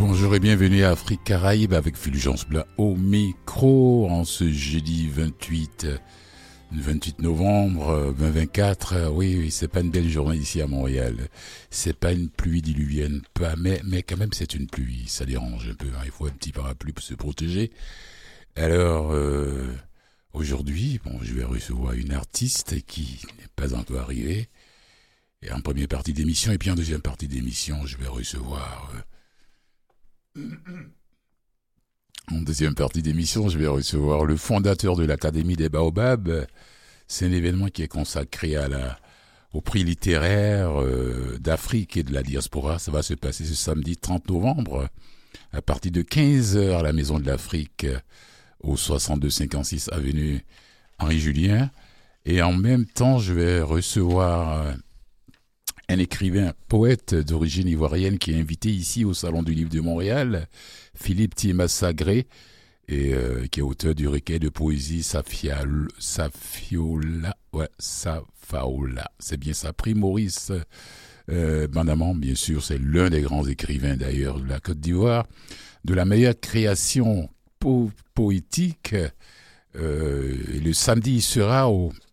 Bonjour et bienvenue à Afrique Caraïbe avec Fulgence Blanc au micro en ce jeudi 28 novembre 2024. Oui, c'est pas une belle journée ici à Montréal. C'est pas une pluie diluvienne, pas, mais quand même c'est une pluie. Ça dérange un peu. Hein. Il faut un petit parapluie pour se protéger. Alors aujourd'hui, je vais recevoir une artiste qui n'est pas encore arrivée. Et en première partie d'émission et puis en deuxième partie d'émission, je vais recevoir. En deuxième partie d'émission, je vais recevoir le fondateur de l'Académie des Baobabs. C'est un événement qui est consacré au prix littéraire d'Afrique et de la diaspora. Ça va se passer ce samedi 30 novembre à partir de 15h à la Maison de l'Afrique au 6256 avenue Henri Julien. Et en même temps, je vais recevoir un écrivain, poète d'origine ivoirienne qui est invité ici au Salon du Livre de Montréal, Philippe Tiema-Sagré, et qui est auteur du recueil de poésie Safaola. C'est bien ça. Prix Maurice Bandaman, bien sûr, c'est l'un des grands écrivains d'ailleurs de la Côte d'Ivoire, de la meilleure création poétique. Le samedi, il sera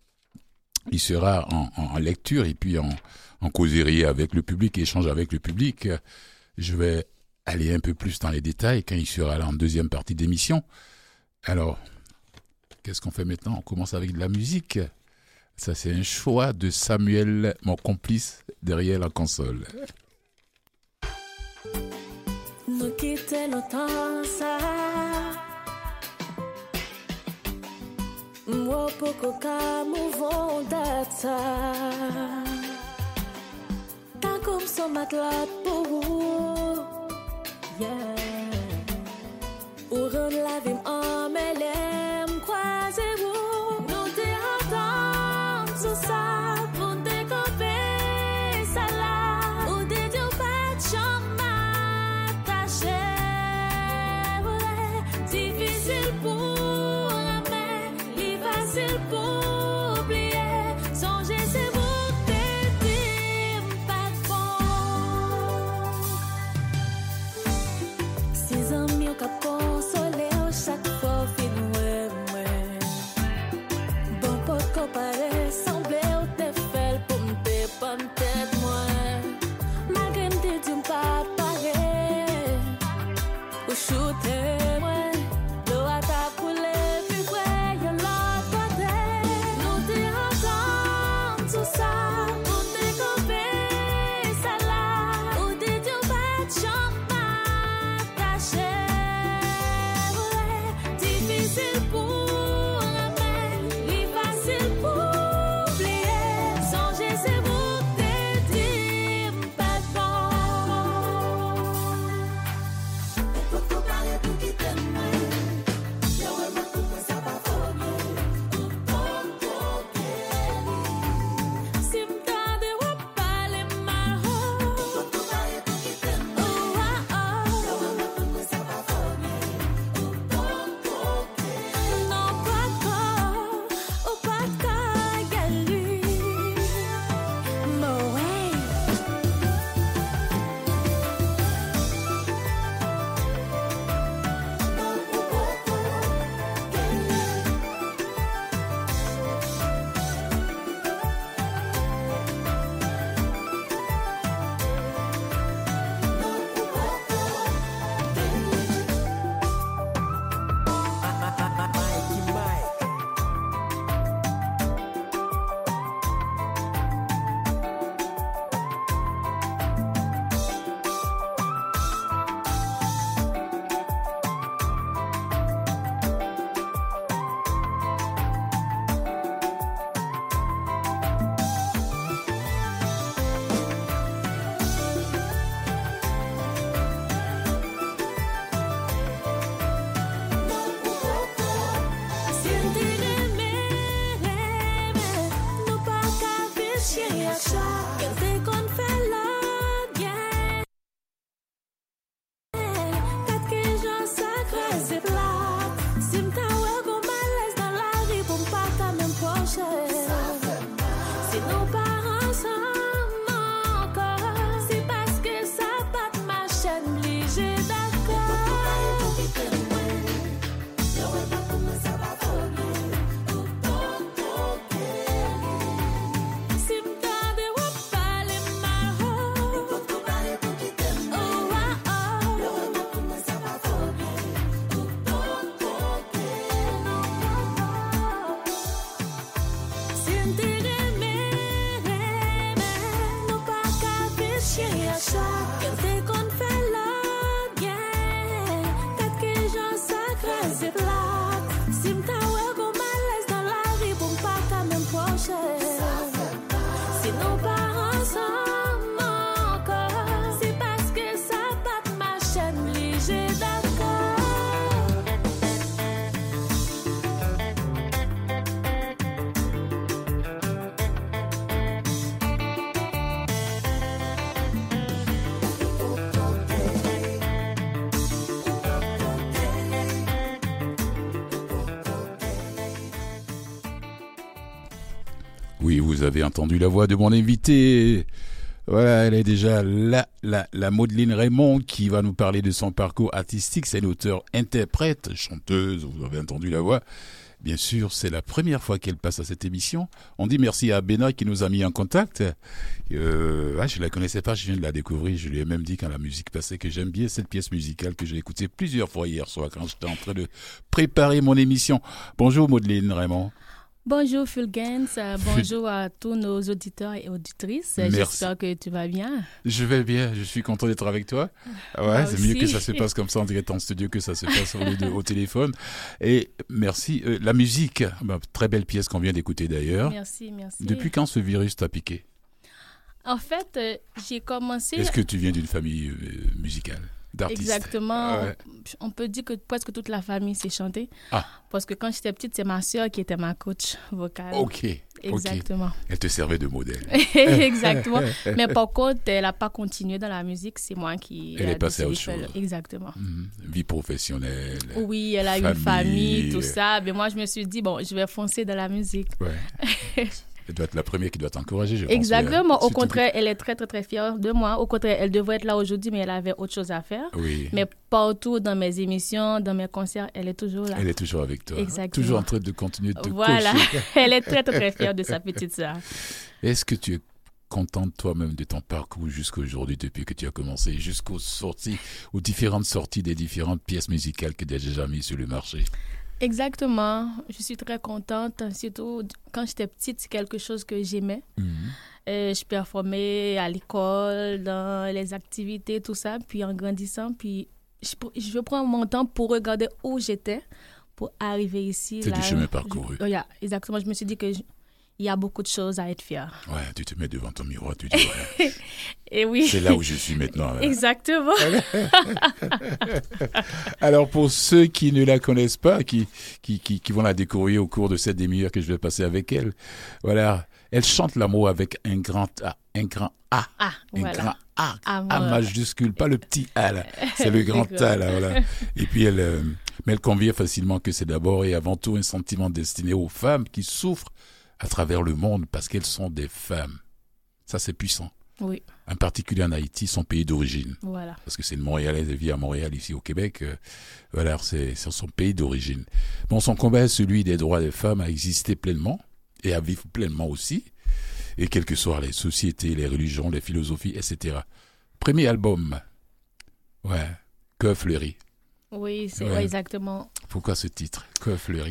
en lecture et puis en causerie avec le public, échange avec le public. Je vais aller un peu plus dans les détails quand il sera là en deuxième partie d'émission. Alors, qu'est-ce qu'on fait maintenant? On commence avec de la musique. Ça, c'est un choix de Samuel, mon complice derrière la console. Nous quittons longtemps ça. Moi, pour qu'à mouvons data. T'as comme son matelas pour vous. Yeah. Ou rendre la vie en mêlée, croisez-vous. Nous t'entendons sous ça, pour découper ça là. Ou des dieux pas de chemin attaché. Difficile pour aimer, il facile pour oublier. Songez, c'est vous. Chaque chaque dès qu'on fait la guerre, peut-être que j'en sacré c'est plat. Si m'ta ouais qu'on malaise dans la vie pour pas quand même proche. Si nous pas ensemble encore, c'est parce que ça pas ma chaîne obligée d'accord. Oui, vous avez entendu la voix de mon invité. Voilà, elle est déjà là, la Maudeline Raymond qui va nous parler de son parcours artistique. C'est une auteure-interprète, chanteuse, vous avez entendu la voix. Bien sûr, c'est la première fois qu'elle passe à cette émission. On dit merci à Bena qui nous a mis en contact. Je la connaissais pas, je viens de la découvrir. Je lui ai même dit quand la musique passait que j'aime bien cette pièce musicale que j'ai écoutée plusieurs fois hier soir quand j'étais en train de préparer mon émission. Bonjour Maudeline Raymond. Bonjour Fulgence, bonjour à tous nos auditeurs et auditrices. Merci. J'espère que tu vas bien. Je vais bien, je suis content d'être avec toi. Ouais, c'est mieux que ça se passe comme ça en direct en studio que ça se passe au téléphone. Et merci. La musique, très belle pièce qu'on vient d'écouter d'ailleurs. Merci. Depuis quand ce virus t'a piqué? En fait, j'ai commencé... Est-ce que tu viens d'une famille musicale, d'artistes? Exactement. Ouais. On peut dire que presque toute la famille s'est chantée. Ah. Parce que quand j'étais petite, c'est ma sœur qui était ma coach vocale. Ok. Exactement. Elle te servait de modèle. Exactement. Mais par contre, elle n'a pas continué dans la musique. C'est moi qui... Elle est passée à autre chose. Exactement. Vie professionnelle. Oui, elle a eu une famille, tout ça. Mais moi, je me suis dit, bon, je vais foncer dans la musique. Ouais. Elle doit être la première qui doit t'encourager, je pense. Exactement. Au contraire, elle est très, très, très fière de moi. Au contraire, elle devrait être là aujourd'hui, mais elle avait autre chose à faire. Oui. Mais partout, dans mes émissions, dans mes concerts, elle est toujours là. Elle est toujours avec toi. Exactement. Toujours en train de continuer de te Voilà. coacher. Elle est très, très, très fière de sa petite sœur. Est-ce que tu es contente toi-même de ton parcours jusqu'à aujourd'hui, depuis que tu as commencé, aux différentes sorties des différentes pièces musicales que tu as déjà mises sur le marché? Exactement. Je suis très contente. Surtout, quand j'étais petite, c'est quelque chose que j'aimais. Je performais à l'école, dans les activités, tout ça. Puis en grandissant, puis je prends mon temps pour regarder où j'étais pour arriver ici. C'est du chemin parcouru. Exactement. Je me suis dit que il y a beaucoup de choses à être fière. Ouais, tu te mets devant ton miroir, tu dis ouais. Et oui. C'est là où je suis maintenant. Là. Exactement. Alors pour ceux qui ne la connaissent pas, qui vont la découvrir au cours de cette demi-heure que je vais passer avec elle, voilà, elle chante l'amour avec un grand A, un grand A, grand A, A majuscule, pas le petit A là, c'est le grand A là, voilà. Et puis mais elle convient facilement que c'est d'abord et avant tout un sentiment destiné aux femmes qui souffrent à travers le monde parce qu'elles sont des femmes. Ça, c'est puissant. Oui. En particulier en Haïti, son pays d'origine. Voilà. Parce que c'est une Montréalaise, elle vit à Montréal, ici au Québec. Voilà, c'est son pays d'origine. Bon, son combat est celui des droits des femmes à exister pleinement et à vivre pleinement aussi. Et quelles que soient les sociétés, les religions, les philosophies, etc. Premier album. Ouais. Cœur fleuri. Oui, c'est ouais, exactement. Pourquoi ce titre, Cœur fleuri?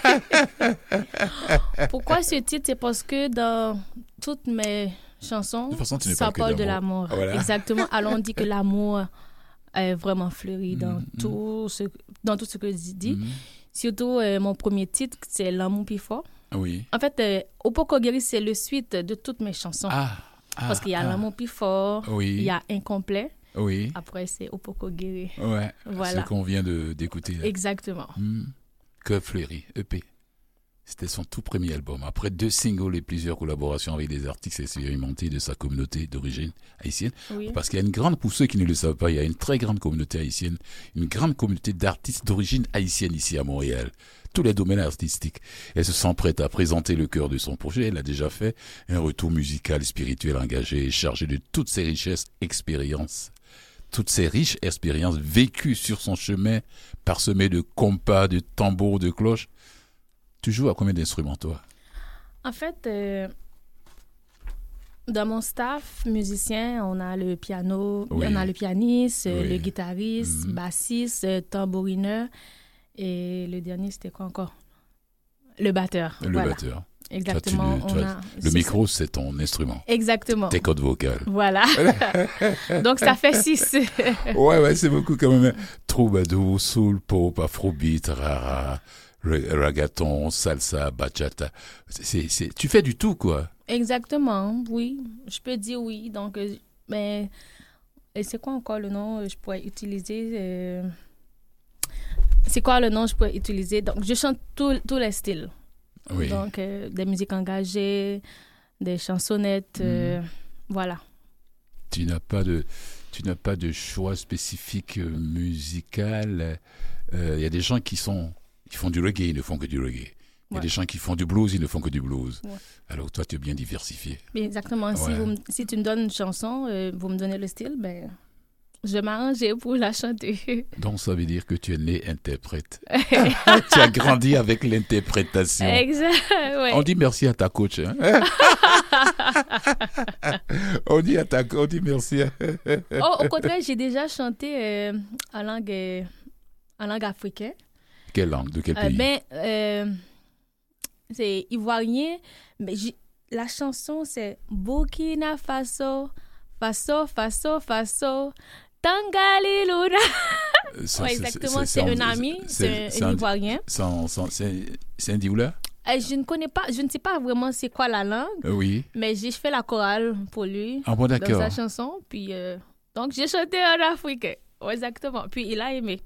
Pourquoi ce titre? C'est parce que dans toutes mes chansons, ça parle de l'amour. Voilà. Exactement. Alors on dit que l'amour est vraiment fleuri dans tout ce que je dis. Surtout, mon premier titre, c'est L'amour plus fort. Oui. En fait, Opoko Guéri, c'est le suite de toutes mes chansons. Parce qu'il y a L'amour plus fort, il y a Incomplet. Oui. Après, c'est Opoko Guéri. Ouais. Voilà. Ce qu'on vient d'écouter. Là. Exactement. Cœur fleuri, EP. C'était son tout premier album. Après 2 singles et plusieurs collaborations avec des artistes expérimentés de sa communauté d'origine haïtienne. Oui. Parce qu'il y a une grande, pour ceux qui ne le savent pas, il y a une très grande communauté haïtienne, une grande communauté d'artistes d'origine haïtienne ici à Montréal. Tous les domaines artistiques. Elle se sent prête à présenter le cœur de son projet. Elle a déjà fait un retour musical, spirituel, engagé, chargé de toutes ses richesses, expériences. Toutes ces riches expériences vécues sur son chemin, parsemées de compas, de tambours, de cloches. Tu joues à combien d'instruments, toi? En fait, dans mon staff musicien, on a le piano, on a le pianiste, le guitariste, bassiste, tambourineur. Et le dernier, c'était quoi encore? Le batteur. Le batteur. Exactement. Le micro, c'est ton instrument. Exactement. Tes cordes vocales. Voilà. Donc, ça fait 6. Ouais, c'est beaucoup quand même. Troubadour, soul, pop, afrobeat, rara, ragaton, salsa, bachata. Tu fais du tout, quoi. Exactement, oui. Je peux dire oui. Donc, mais et c'est quoi encore le nom je pourrais utiliser C'est quoi le nom je pourrais utiliser? Donc, je chante tous les styles. Oui. Donc, des musiques engagées, des chansonnettes, voilà. Tu n'as pas de choix spécifique musical. Il y a des gens qui font du reggae, ils ne font que du reggae. Il y a des gens qui font du blues, ils ne font que du blues. Ouais. Alors toi, tu es bien diversifié. Exactement. Ouais. Si tu me donnes une chanson, vous me donnez le style, ben, je vais m'arranger pour la chanter. Donc ça veut dire que tu es né interprète. Tu as grandi avec l'interprétation. Exact. Ouais. On dit merci à ta coach. Hein? on dit merci. Au contraire, j'ai déjà chanté en langue africaine. Quelle langue? De quel pays? C'est ivoirien, mais la chanson c'est Burkina Faso, Faso, Faso, Faso, Tangaliluna. Exactement, c'est un ami, c'est un ivoirien. C'est un dioula? Je ne connais pas, je ne sais pas vraiment c'est quoi la langue. Oui. Mais j'ai fait la chorale pour lui bon, dans sa chanson. Puis, donc j'ai chanté en africain. Exactement. Puis il a aimé.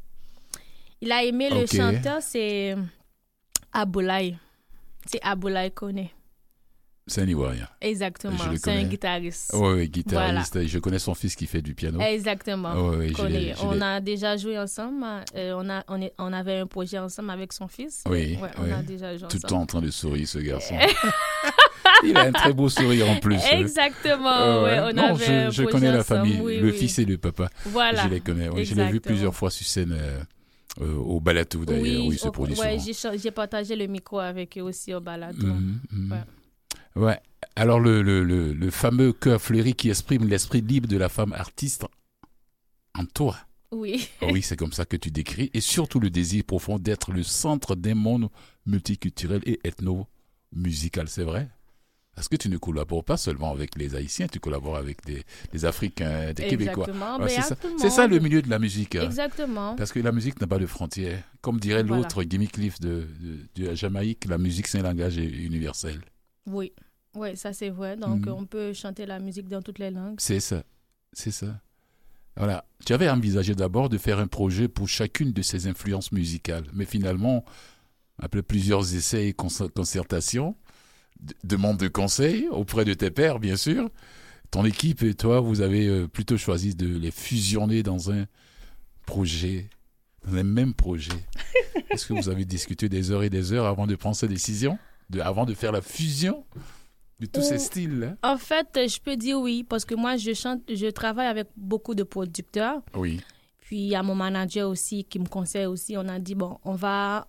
Le chanteur, c'est Aboulaye. C'est Aboulaye Koné. C'est un Ivoirien. Exactement, c'est un guitariste. Oui, guitariste. Voilà. Je connais son fils qui fait du piano. Exactement. On a déjà joué ensemble. On avait un projet ensemble avec son fils. Oui, on a déjà joué ensemble. Tout le temps en train de sourire, ce garçon. Il a un très beau sourire en plus. Exactement. Je connais la famille, le fils et le papa. Voilà. Je les connais. Je l'ai vu plusieurs fois sur scène. Au Balatou d'ailleurs, où il se produit souvent. J'ai partagé le micro avec eux aussi au Balatou. Ouais. Alors le fameux cœur fleuri qui exprime l'esprit libre de la femme artiste en toi. Oui. Oui, c'est comme ça que tu décris. Et surtout le désir profond d'être le centre d'un monde multiculturel et ethno-musical, c'est vrai? Parce que tu ne collabores pas seulement avec les Haïtiens, tu collabores avec des Africains, des Québécois. C'est ça le milieu de la musique. Exactement. Parce que la musique n'a pas de frontières. Comme dirait l'autre Gimme Cliff de Jamaïque, la musique c'est un langage universel. Oui, ça c'est vrai. Donc on peut chanter la musique dans toutes les langues. C'est ça. Voilà. Tu avais envisagé d'abord de faire un projet pour chacune de ces influences musicales. Mais finalement, après plusieurs essais et concertations, demande de conseils auprès de tes pairs, bien sûr. Ton équipe et toi, vous avez plutôt choisi de les fusionner dans un même projet. Est-ce que vous avez discuté des heures et des heures avant de prendre cette décision, avant de faire la fusion de tous ces styles-là? En fait, je peux dire oui, parce que moi, je travaille avec beaucoup de producteurs. Oui. Puis, il y a mon manager aussi qui me conseille aussi. On a dit, bon, on va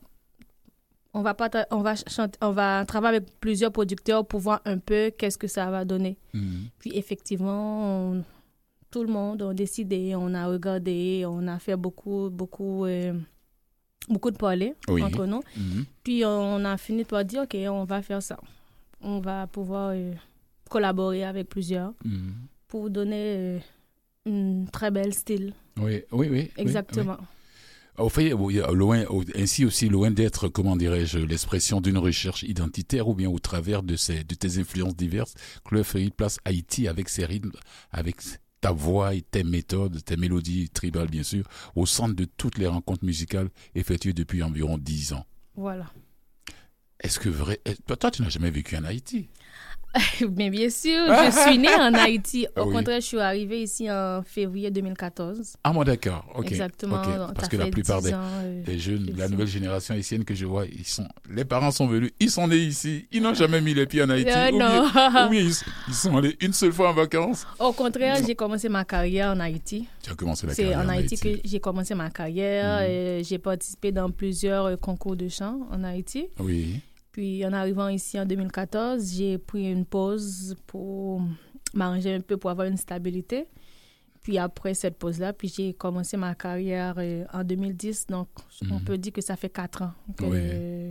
travailler avec plusieurs producteurs pour voir un peu qu'est-ce que ça va donner. Puis effectivement, tout le monde a décidé, on a regardé, on a fait beaucoup de parler entre nous. Puis on a fini par dire, OK, on va faire ça. On va pouvoir collaborer avec plusieurs pour donner un très bel style. Oui. Exactement. Oui. Au fait, ainsi aussi loin d'être, comment dirais-je, l'expression d'une recherche identitaire ou bien au travers de tes influences diverses, Cœur Fleuri place Haïti avec ses rythmes, avec ta voix et tes méthodes, tes mélodies tribales bien sûr, au centre de toutes les rencontres musicales effectuées depuis environ 10 ans. Voilà. Est-ce que toi, tu n'as jamais vécu en Haïti? Mais bien sûr, je suis née en Haïti. Au contraire, je suis arrivée ici en février 2014. Ah, moi, d'accord. Okay. Exactement. Okay. Parce que la plupart des jeunes, la nouvelle génération haïtienne que je vois, les parents sont venus, ils sont nés ici, ils n'ont jamais mis les pieds en Haïti. Ou bien ils sont allés une seule fois en vacances. Au contraire, j'ai commencé ma carrière en Haïti. Tu as commencé la carrière en Haïti que j'ai commencé ma carrière. J'ai participé dans plusieurs concours de chant en Haïti. Oui. Puis, en arrivant ici en 2014, j'ai pris une pause pour m'arranger un peu pour avoir une stabilité. Puis, après cette pause-là, puis j'ai commencé ma carrière en 2010. Donc, on peut dire que ça fait 4 ans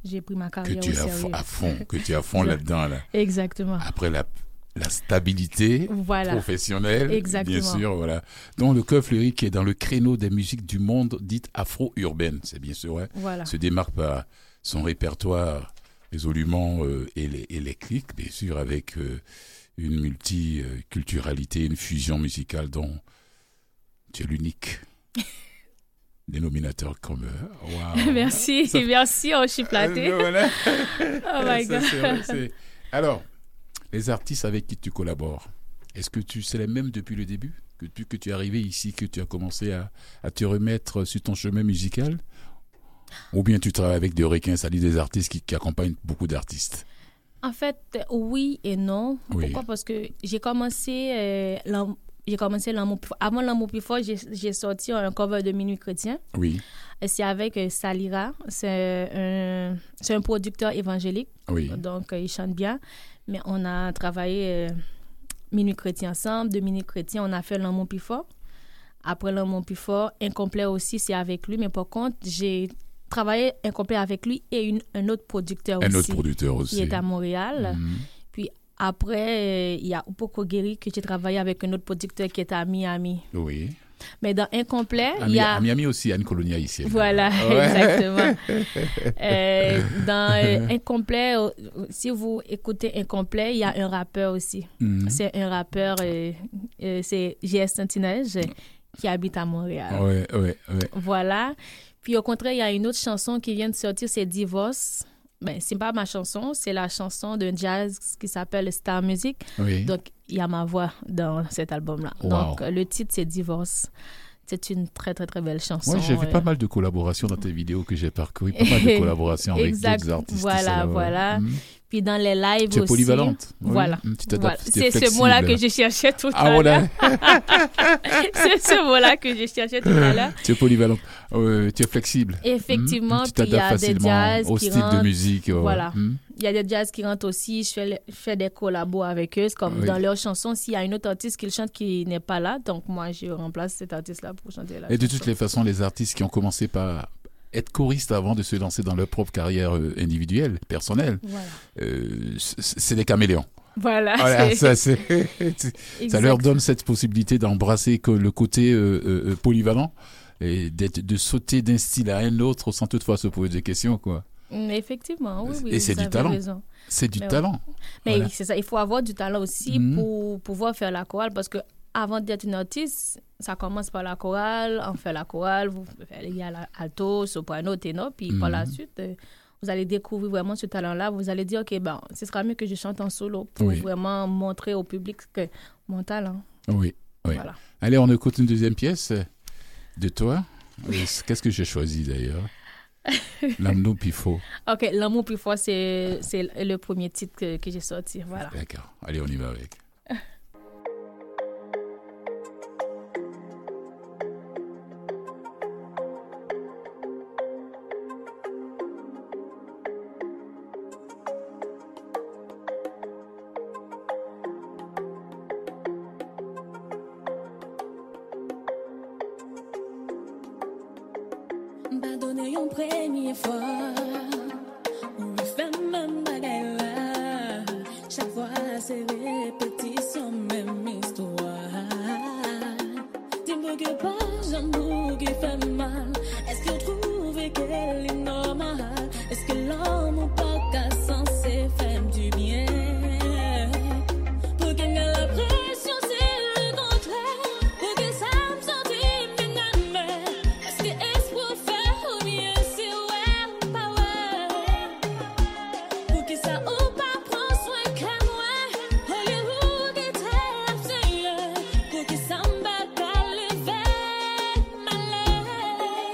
j'ai pris ma Que carrière tu au es sérieux. à fond, que tu es à fond là-dedans, là. Exactement. Après la stabilité Voilà. professionnelle, Exactement. bien sûr, voilà. Donc le Cœur Fleuri qui est dans le créneau des musiques du monde dites afro-urbaines, c'est bien sûr, ouais. Voilà. Se démarque par son répertoire résolument électrique, bien sûr, avec une multiculturalité, une fusion musicale dont tu es l'unique dénominateur commun. Wow. Merci, merci, je suis flattée. Voilà. Oh my Ça, God. c'est vrai, Alors, les artistes avec qui tu collabores, est-ce que c'est les mêmes depuis le début? Depuis que tu es arrivé ici, que tu as commencé à te remettre sur ton chemin musical? Ou bien tu travailles avec des requins, c'est-à-dire des artistes qui accompagnent beaucoup d'artistes? En fait, oui et non. Oui. Pourquoi? Parce que j'ai commencé l'amour plus fort. Avant l'amour plus fort, j'ai sorti un cover de Minuit Chrétien. Oui, Et c'est avec Salira. C'est un producteur évangélique. oui. Donc, il chante bien. Mais on a travaillé Minuit Chrétien ensemble. De Minuit Chrétien, on a fait l'amour plus fort. Après l'amour plus fort, Incomplet aussi, c'est avec lui. Mais par contre, j'ai travaillé Incomplet avec lui et un autre producteur Un aussi. autre producteur aussi. Qui est à Montréal. Mhm. Puis après, il y a Upoko Guéry que j'ai travaillé avec un autre producteur qui est à Miami. Oui. Mais dans Incomplet, il y a... À Miami aussi, il y a une colonia ici. Voilà, Ouais. exactement. Dans Incomplet, si vous écoutez Incomplet, il y a un rappeur aussi. Mhm. C'est un rappeur, c'est JS Santinège qui habite à Montréal. Ouais. Voilà. Puis au contraire, il y a une autre chanson qui vient de sortir, c'est Divorce. Ben, c'est pas ma chanson, c'est la chanson d'un jazz qui s'appelle Star Music. Oui. Donc, il y a ma voix dans cet album-là. Wow. Donc, le titre, c'est Divorce. C'est une très, très, très belle chanson. Moi, j'ai vu pas mal de collaborations dans tes vidéos que j'ai parcourues, pas mal de collaborations avec Exact. d'autres artistes. Voilà, ça, ouais. voilà. Mhm. Puis dans les lives Tu es aussi. polyvalente. Oui. Voilà. Tu t'adaptes, Voilà. tu es C'est ce mot-là que flexible. je cherchais tout Ah, à voilà. l'heure. C'est ce mot-là que je cherchais tout à l'heure. Tu es polyvalente. Tu es flexible. Effectivement, Tu puis il y t'adaptes a des facilement jazz au qui style de rentrent. musique. Voilà. Mhm. Il y a des jazz qui rentrent aussi. Je fais des collabos avec eux. C'est comme Oui. dans leurs chansons, s'il y a un autre artiste qui le chante qui n'est pas là, donc moi, je remplace cet artiste-là pour chanter la Et de chanson. toutes les façons, les artistes qui ont commencé par être choristes avant de se lancer dans leur propre carrière individuelle, personnelle, Voilà. c'est des caméléons. Voilà. Voilà, c'est- ça exact. leur donne cette possibilité d'embrasser que le côté polyvalent et de sauter d'un style à un autre sans toutefois se poser des questions, quoi. Effectivement, oui, oui. Et c'est vous du avez talent. raison. C'est du Mais talent. Mais Voilà. c'est ça, il faut avoir du talent aussi Mhm. pour pouvoir faire la chorale parce que avant d'être une artiste, ça commence par la chorale, on fait la chorale, il y a l'alto, soprano, ténor, puis par la suite, vous allez découvrir vraiment ce talent-là, vous allez dire, OK, ben, ce sera mieux que je chante en solo pour Oui. vraiment montrer au public que mon talent. Oui. Voilà. Allez, on écoute une deuxième pièce de toi. Qu'est-ce que j'ai choisi d'ailleurs? L'Amno Pifo. OK, L'amour plus fort, c'est le premier titre que j'ai sorti. Voilà. D'accord. Allez, on y va avec. M'a donné une première fois, on fait même bagarre là. Chaque fois c'est répétition, même histoire. Dis-moi que pas j'amour qui fait mal. Est-ce que tu trouves qu'elle est normale? Est-ce que l'homme ou pas qu'à censé faire du bien? Pour qu'elle ait la pression, c'est le contraire. Pour que ça me sente ménamé. Est-ce que est-ce pour faire ou bien c'est ouais ou pas ouais? Pour que ça ou pas prend soin que moi. Hollywood était absent. Pour que ça me batte à lever ma lèvre.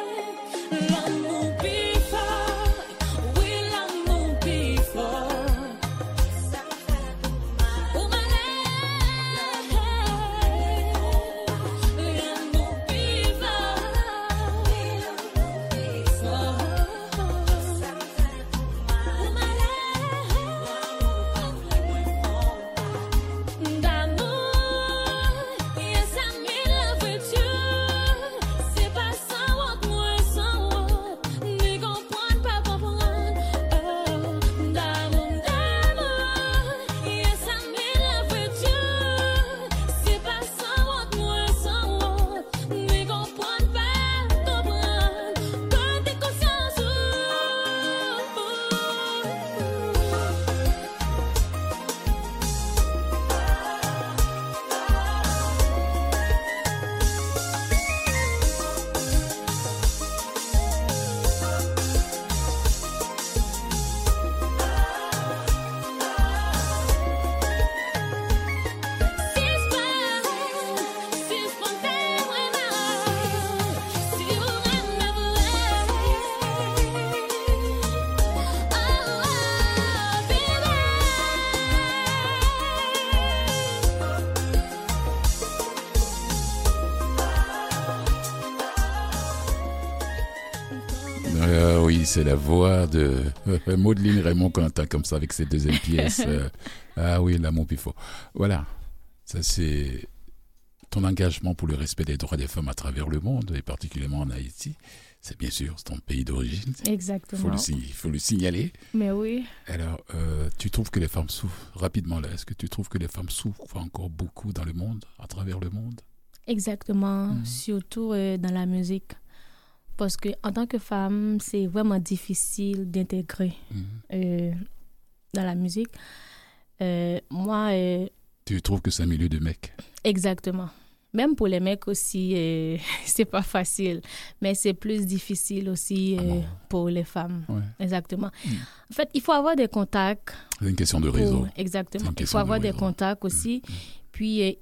Oui, c'est la voix de Maudeline Raymond qu'on entend comme ça avec cette deuxième pièce. Ah oui, l'amour pifo. Voilà, ça c'est ton engagement pour le respect des droits des femmes à travers le monde, et particulièrement en Haïti. C'est bien sûr ton pays d'origine. Exactement. Il faut le signaler. Mais oui. Alors, tu trouves que les femmes souffrent rapidement là? Est-ce que tu trouves que les femmes souffrent encore beaucoup dans le monde, à travers le monde? Exactement, surtout dans la musique. Parce qu'en tant que femme, c'est vraiment difficile d'intégrer dans la musique. Moi... tu trouves que c'est un milieu de mecs? Exactement. Même pour les mecs aussi, c'est pas facile. Mais c'est plus difficile aussi pour les femmes. Ouais. Exactement. En fait, il faut avoir des contacts. C'est une question de réseau. Exactement. Il faut avoir des contacts aussi. Puis,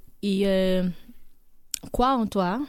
crois en toi.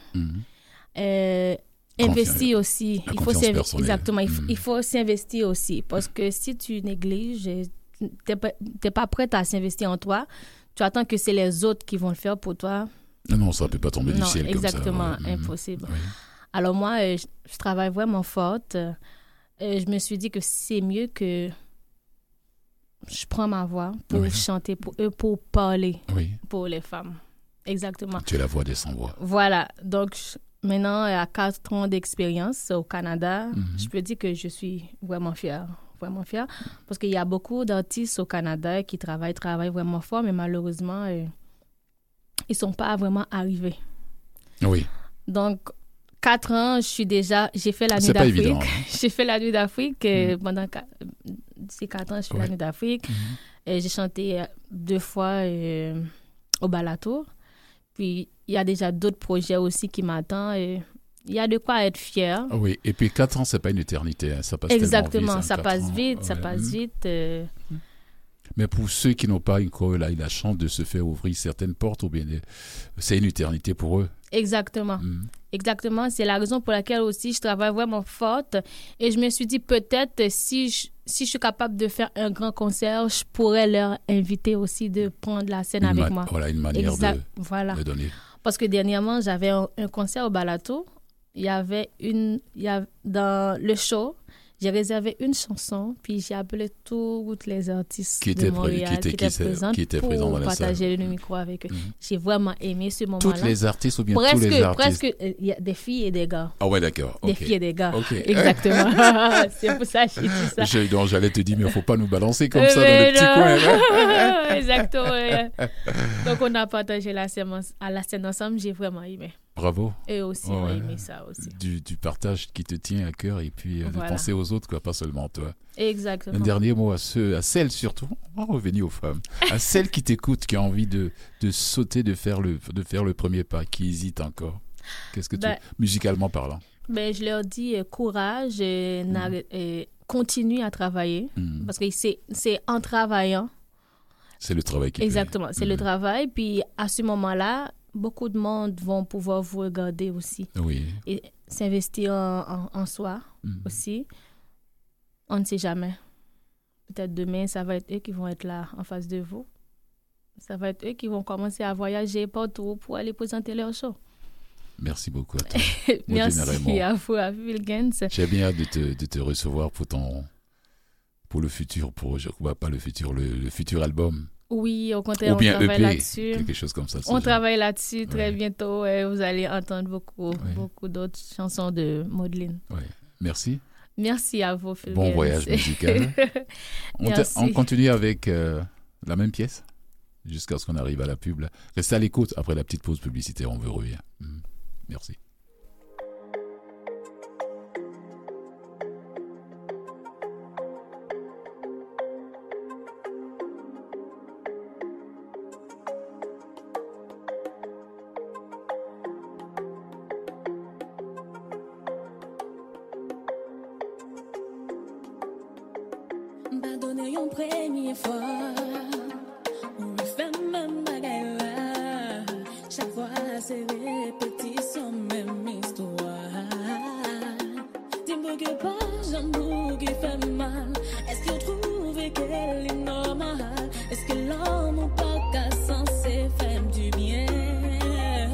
Investir aussi. Il faut exactement. Il faut s'investir aussi. Parce que si tu négliges, t'es pas prête à s'investir en toi, tu attends que c'est les autres qui vont le faire pour toi. Non, ça ne peut pas tomber du ciel comme ça. Exactement, impossible. Oui. Alors moi, je travaille vraiment forte. Je me suis dit que c'est mieux que je prends ma voix pour chanter pour eux, pour parler pour les femmes. Exactement. Tu es la voix des sans-voix. Voilà. Donc, maintenant, à 4 ans d'expérience au Canada, je peux dire que je suis vraiment fière. Vraiment fière. Parce qu'il y a beaucoup d'artistes au Canada qui travaillent vraiment fort, mais malheureusement, ils ne sont pas vraiment arrivés. Oui. Donc, 4 ans, j'ai fait la Nuit d'Afrique. J'ai fait la Nuit d'Afrique pendant ces 4 ans, je fais la Nuit d'Afrique. Et j'ai chanté 2 fois au Balato. Puis, il y a déjà d'autres projets aussi qui m'attendent. Il y a de quoi être fier. Oui, et puis 4 ans, c'est pas une éternité. Hein. Ça passe exactement, vite, ça passe vite, ça passe vite. Mais pour ceux qui n'ont pas encore eu la chance de se faire ouvrir certaines portes, ou bien c'est une éternité pour eux. Exactement. Exactement. C'est la raison pour laquelle aussi je travaille vraiment forte. Et je me suis dit, peut-être, si je suis capable de faire un grand concert, je pourrais leur inviter aussi de prendre la scène avec moi. Voilà, une manière de donner. Parce que dernièrement, j'avais un concert au Balato. Dans le show, j'ai réservé une chanson, puis j'ai appelé tous les artistes de Montréal qui étaient présents pour partager le micro avec eux. J'ai vraiment aimé ce moment-là. Toutes les artistes ou bien tous les artistes? Presque, il y a des filles et des gars. Ah ouais, d'accord. Des filles et des gars. Exactement. C'est pour ça que j'ai dit ça. Donc, j'allais te dire, mais il ne faut pas nous balancer comme ça dans le petit coin. Exactement. Donc, on a partagé la scène ensemble. J'ai vraiment aimé. Bravo. Et aussi, on a aimé ça aussi. Du partage qui te tient à cœur et puis de penser aux autres, quoi, pas seulement toi. Exactement. Un dernier mot à celles surtout, on va revenir aux femmes, à celles qui t'écoutent, qui ont envie de sauter, de faire le premier pas, qui hésitent encore. Qu'est-ce que musicalement parlant? Je leur dis courage et continue à travailler parce que c'est en travaillant. C'est le travail qui Exactement, c'est le travail. Puis à ce moment-là, beaucoup de monde vont pouvoir vous regarder aussi. Oui. Et s'investir en soi aussi. On ne sait jamais. Peut-être demain, ça va être eux qui vont être là en face de vous. Ça va être eux qui vont commencer à voyager partout pour aller présenter leur show. Merci beaucoup à toi. Merci à vous, à Vilgens. J'ai bien hâte de te recevoir pour le futur, le futur album. Oui, au contraire, ou bien on travaille EP, là-dessus. Quelque chose comme ça. On travaille là-dessus très bientôt. Vous allez entendre beaucoup d'autres chansons de Maudeline. Ouais. Merci. Merci à vous, Phil. Bon voyage musical. On continue avec la même pièce jusqu'à ce qu'on arrive à la pub. Restez à l'écoute. Après la petite pause publicitaire, on vous revient. Merci.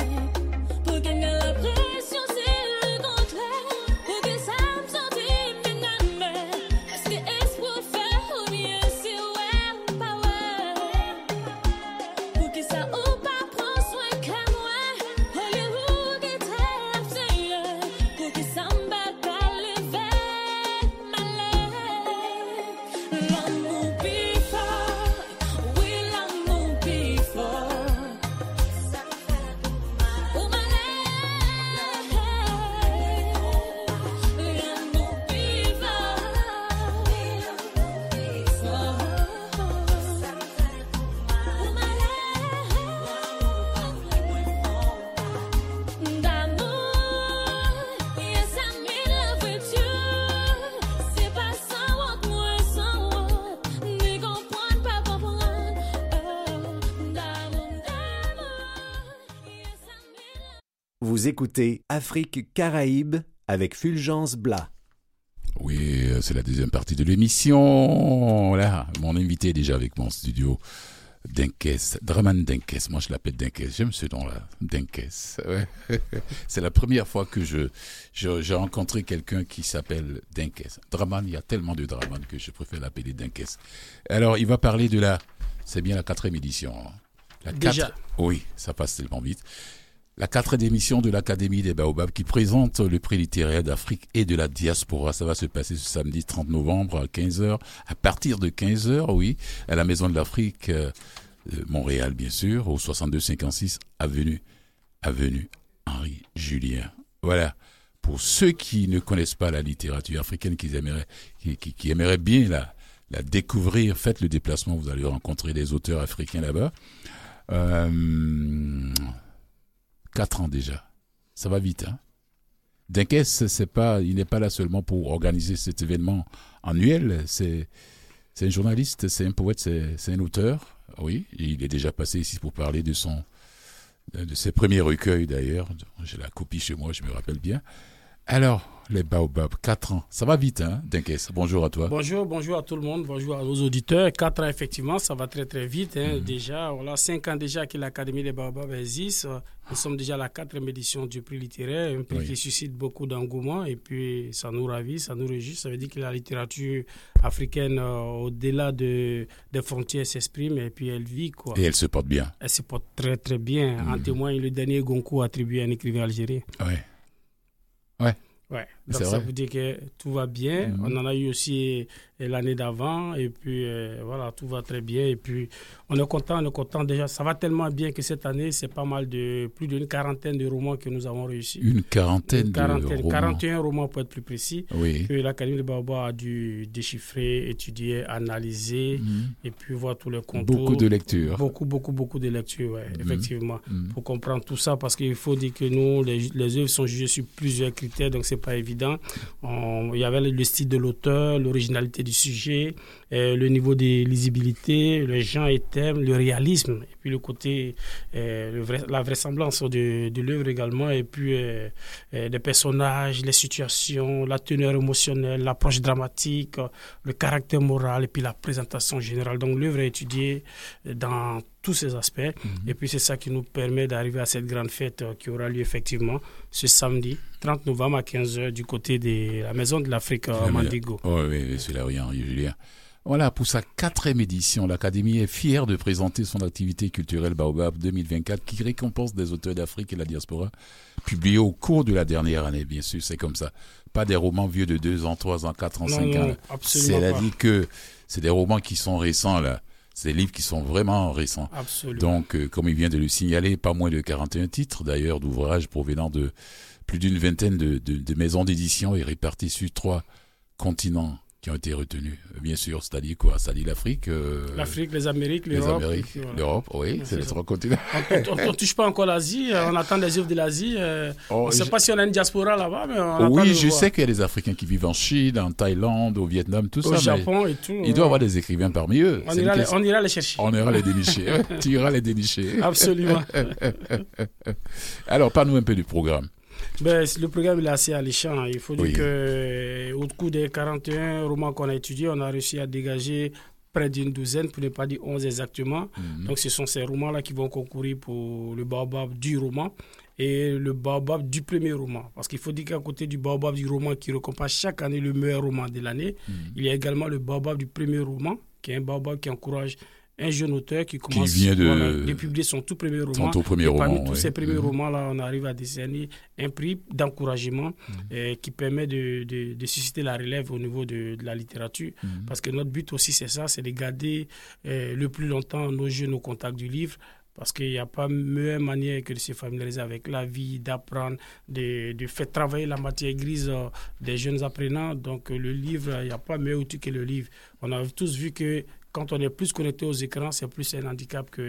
Pour gagner la pression, c'est le contraire. Pour que ça me sente Vous écoutez Afrique Caraïbes avec Fulgence Blas. Oui, c'est la deuxième partie de l'émission. Là, mon invité est déjà avec moi en studio. Denkes, Draman Denkes, moi je l'appelle Denkes, j'aime ce nom-là, Denkes. Ouais. C'est la première fois que j'ai rencontré quelqu'un qui s'appelle Denkes. Draman, il y a tellement de Draman que je préfère l'appeler Denkes. Alors, il va parler c'est bien la 4e édition. Déjà. Oui, ça passe tellement vite. La 4e émission de l'Académie des Baobabs qui présente le prix littéraire d'Afrique et de la diaspora. Ça va se passer ce samedi 30 novembre à 15h, à partir de 15h, oui, à la Maison de l'Afrique, Montréal, bien sûr, au 6256 avenue Henri Julien. Voilà. Pour ceux qui ne connaissent pas la littérature africaine, qui aimeraient bien la découvrir, faites le déplacement, vous allez rencontrer des auteurs africains là-bas. 4 ans déjà. Ça va vite, hein. Denkes, il n'est pas là seulement pour organiser cet événement annuel. C'est un journaliste, c'est un poète, c'est un auteur. Oui, il est déjà passé ici pour parler de ses premiers recueils d'ailleurs. J'ai la copie chez moi, je me rappelle bien. Alors, les Baobabs, 4 ans. Ça va vite, hein, Denkes? Bonjour à toi. Bonjour à tout le monde, bonjour à nos auditeurs. 4 ans, effectivement, ça va très très vite. Hein. Déjà, 5 ans déjà que l'Académie des Baobabs existe. Nous sommes déjà à la 4e édition du prix littéraire, un prix qui suscite beaucoup d'engouement et puis ça nous ravit, ça nous réjouit. Ça veut dire que la littérature africaine, au-delà des frontières, s'exprime et puis elle vit, quoi. Et elle se porte bien. Elle se porte très très bien. En témoigne le dernier Goncourt attribué à un écrivain algérien. Ouais, donc ça veut dire que tout va bien. On en a eu aussi l'année d'avant et puis voilà, tout va très bien et puis on est content déjà. Ça va tellement bien que cette année, c'est pas mal plus d'une quarantaine de romans que nous avons réussi. Une quarantaine de romans. 41 romans pour être plus précis, oui. Que l'Académie de Baobabs a dû déchiffrer, étudier, analyser et puis voir tous les contours. Beaucoup de lectures. Beaucoup de lectures, ouais, effectivement, pour comprendre tout ça parce qu'il faut dire que nous, les œuvres sont jugées sur plusieurs critères, donc c'est pas évident. Il y avait le style de l'auteur, l'originalité du sujet, le niveau de lisibilité, le genre et thème, le réalisme, et puis le côté, la vraisemblance de l'œuvre également, et puis les personnages, les situations, la teneur émotionnelle, l'approche dramatique, le caractère moral, et puis la présentation générale. Donc l'œuvre est étudiée dans tous ces aspects. Et puis c'est ça qui nous permet d'arriver à cette grande fête qui aura lieu effectivement ce samedi 30 novembre à 15h du côté de la Maison de l'Afrique à Mandingo. Oui, c'est la rue Henri Julien. Voilà, pour sa 4e édition, l'Académie est fière de présenter son activité culturelle Baobab 2024 qui récompense des auteurs d'Afrique et de la diaspora publiés au cours de la dernière année, bien sûr, c'est comme ça. Pas des romans vieux de 2 ans, 3 ans, 4 ans, 5 ans. C'est-à-dire que c'est des romans qui sont récents, là. C'est des livres qui sont vraiment récents. Absolument. Donc, comme il vient de le signaler, pas moins de 41 titres, d'ailleurs, d'ouvrages provenant de plus d'une vingtaine de maisons d'édition et répartis sur 3 continents qui ont été retenus. Bien sûr, c'est-à-dire quoi? C'est-à-dire l'Afrique, l'Afrique, les Amériques, l'Europe. L'Europe, oui, c'est les 3 continents. On ne touche pas encore l'Asie, on attend des œuvres de l'Asie. On ne sait pas si on a une diaspora là-bas, mais on oui, je sais qu'il y a des Africains qui vivent en Chine, en Thaïlande, au Vietnam, tout ça. Au Japon et tout. Il doit y avoir des écrivains parmi eux. On ira les chercher. On ira les dénicher. Tu iras les dénicher. Absolument. Alors, parle-nous un peu du programme. Le programme est assez alléchant. Il faut dire qu'au cours des 41 romans qu'on a étudiés, on a réussi à dégager près d'une douzaine, pour ne pas dire 11 exactement. Donc ce sont ces romans-là qui vont concourir pour le Baobab du roman et le Baobab du premier roman. Parce qu'il faut dire qu'à côté du Baobab du roman qui récompense chaque année le meilleur roman de l'année, il y a également le Baobab du premier roman, qui est un Baobab qui encourage un jeune auteur qui commence de publier son tout premier roman. Parmi tous ces premiers romans-là, on arrive à décerner un prix d'encouragement qui permet de susciter la relève au niveau de la littérature. Parce que notre but aussi, c'est ça, c'est de garder le plus longtemps nos jeunes au contact du livre. Parce qu'il n'y a pas meilleure manière que de se familiariser avec la vie, d'apprendre, de faire travailler la matière grise des jeunes apprenants. Donc le livre, il n'y a pas meilleur outil que le livre. On a tous vu que quand on est plus connecté aux écrans, c'est plus un handicap que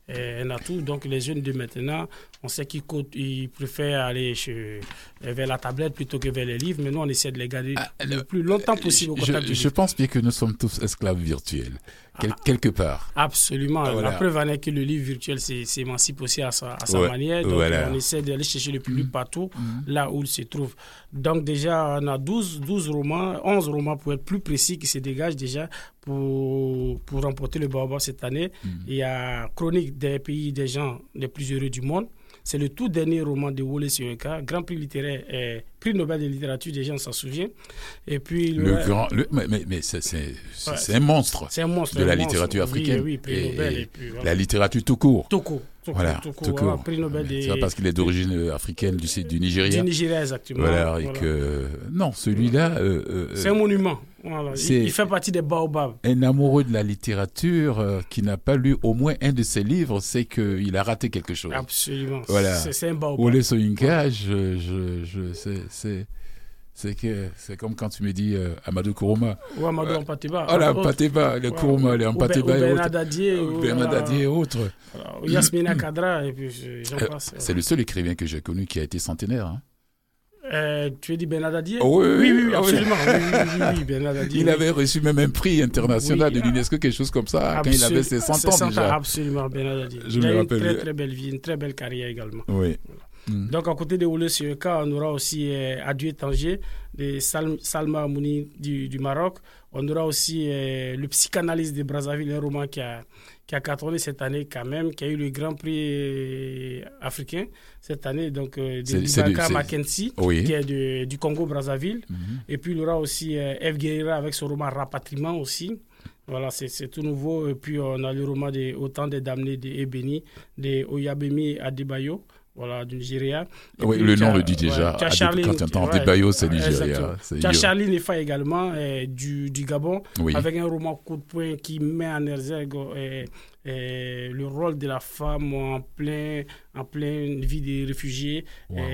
un atout. Donc les jeunes de maintenant, on sait qu'ils préfèrent aller vers la tablette plutôt que vers les livres, mais nous on essaie de les garder le plus longtemps possible au contact du livre. Je pense bien que nous sommes tous esclaves virtuels, quelque part. Absolument. Voilà. La preuve en est que le livre virtuel s'émancipe aussi à sa manière. Donc on essaie d'aller chercher le public partout, là où il se trouve. Donc déjà, on a 11 romans pour être plus précis qui se dégagent déjà pour remporter le Baobab cette année. Il y a Chronique des pays des gens les plus heureux du monde. C'est le tout dernier roman de Wole Soyinka, Grand Prix littéraire et Prix Nobel de littérature, des gens s'en souviennent. Et puis mais c'est un monstre. C'est un monstre de la littérature africaine. Oui, Prix Nobel et puis voilà. La littérature tout court. Tout court. Prix Nobel c'est pas parce qu'il est d'origine africaine du Nigeria. Du Nigeria, exactement. Voilà. Et que non, celui-là. C'est un monument. Voilà. Il fait partie des baobabs. Un amoureux de la littérature qui n'a pas lu au moins un de ses livres, c'est qu'il a raté quelque chose. Absolument. Voilà. C'est un baobab. Wole Soyinka, c'est comme quand tu me dis Amadou Kourouma. Ou Amadou Ampateba. Voilà, Ampateba, le Kourouma, les Ampateba et autres. Bernadadier et autres. Yasmina Kadra, et puis j'en passe. C'est le seul écrivain que j'ai connu qui a été centenaire. Hein. Tu as dit Bernadadier? Oui, absolument. Oui, Bernadadier. Il avait reçu même un prix international de l'UNESCO, quelque chose comme ça, quand il avait ses 100 ans déjà. Absolument, Bernadadier. Il a une très belle vie, une très belle carrière également. Oui. Donc, à côté de Wole Soyinka, on aura aussi Adieu Tanger, de Salma Amouni du Maroc. On aura aussi le Psychanalyse de Brazzaville, un roman qui a cartonné cette année quand même, qui a eu le Grand Prix africain cette année, donc de Ibaka Mackenzie, qui est du Congo-Brazzaville. Et puis, il y aura aussi F. Guerreira avec son roman Rapatriement aussi. Voilà, c'est tout nouveau. Et puis, on a le roman de Autant des damnés de Ebeni, de Oyabemi Adebayo. Voilà, du Nigeria. Oui, puis, le nom le dit déjà. Quand tu entends Adebayo, c'est Nigeria. Tu as Charlie Nefa également, du Gabon, avec un roman coup de poing qui met en exergue le rôle de la femme en pleine vie des réfugiés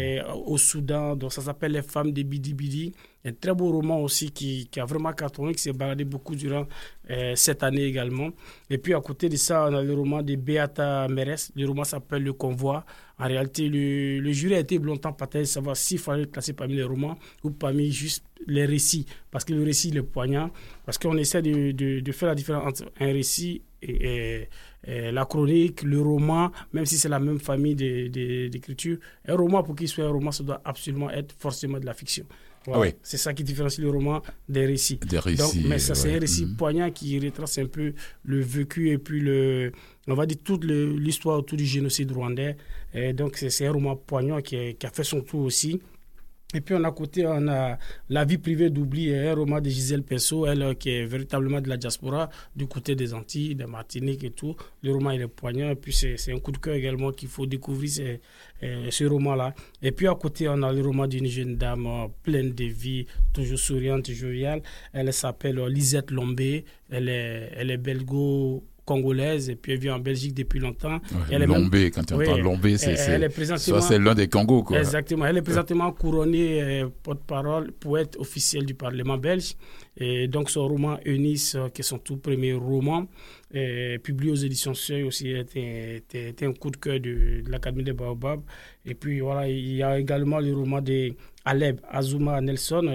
au Soudan. Donc, ça s'appelle Les femmes de Bidi Bidi. Un très beau roman aussi qui a vraiment cartonné, qui s'est baladé beaucoup durant cette année également. Et puis, à côté de ça, on a le roman de Beata Meres. Le roman s'appelle Le Convoi. En réalité, le jury a été longtemps partagé de savoir s'il fallait le classer parmi les romans ou parmi juste les récits. Parce que le récit, il est poignant. Parce qu'on essaie de faire la différence entre un récit et la chronique, le roman, même si c'est la même famille d'écriture. Un roman, pour qu'il soit un roman, ça doit absolument être forcément de la fiction. Voilà. C'est ça qui différencie le roman des récits. Donc, mais ça, c'est un récit poignant qui retrace un peu le vécu et puis on va dire toute l'histoire autour du génocide rwandais. Et donc, c'est un roman poignant qui a fait son tour aussi. Et puis, à côté, on a La vie privée d'oubli, un roman de Gisèle Pinceau, elle qui est véritablement de la diaspora, du côté des Antilles, de Martinique et tout. Le roman, il est poignant. Et puis, c'est un coup de cœur également qu'il faut découvrir, ce roman-là. Et puis, à côté, on a le roman d'une jeune dame pleine de vie, toujours souriante, joviale. Elle s'appelle Lisette Lombé. Elle est belgo-congolaise et puis elle vit en Belgique depuis longtemps. Lombé, quand tu entends Lombé, c'est l'un des Congos, quoi. Exactement. Elle est présentement couronnée porte-parole, poète officielle du Parlement belge. Et donc son roman Eunice, qui est son tout premier roman, publié aux éditions Seuil aussi, était un coup de cœur de l'Académie des Baobabs. Et puis voilà, il y a également le roman de Aleb Azuma Nelson,